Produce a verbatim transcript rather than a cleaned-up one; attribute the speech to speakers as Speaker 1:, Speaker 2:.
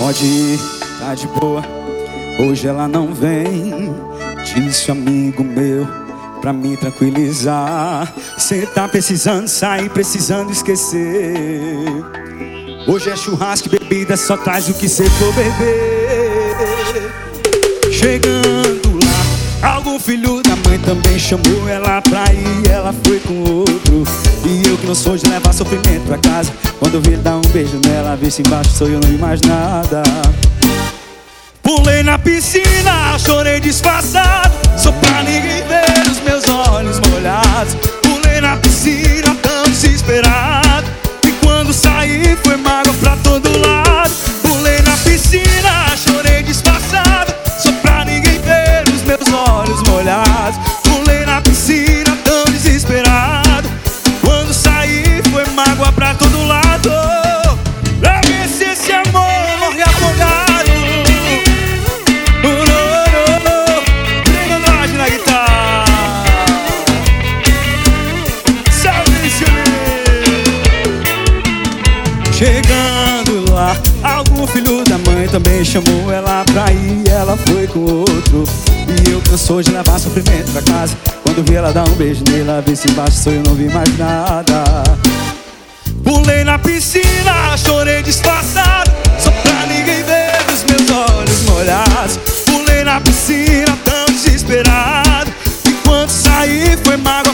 Speaker 1: Pode ir, tá de boa, hoje ela não vem. Disse amigo meu, pra me tranquilizar. Cê tá precisando sair, precisando esquecer. Hoje é churrasco e bebida, só traz o que cê for beber. Chegando lá, algum filho da mãe também chamou ela pra ir, ela foi com outro. E eu que não sou de levar sofrimento pra casa, quando eu vi ele dar um beijo nela, vi se embaixo sou eu, não vi mais nada. Pulei na piscina, chorei disfarçado, só pra ninguém ver os meus olhos molhados. Pulei na piscina tão desesperado, e quando saí foi mágoa pra todo lado. Pulei na piscina, chorei disfarçado, só pra ninguém ver os meus olhos molhados. Pulei na piscina tão desesperado, quando saí foi mágoa pra todo lado. Pra ver se esse amor morre afogado. Chegando lá, algum filho da mãe também chamou ela pra ir, ela foi com outro. E eu cansou de levar sofrimento pra casa, quando vi ela dar um beijo nela, vi se embaixo sou eu, não vi mais nada. Pulei na piscina, chorei disfarçado, só pra ninguém ver os meus olhos molhados. Pulei na piscina tão desesperado, e quando saí foi mágoa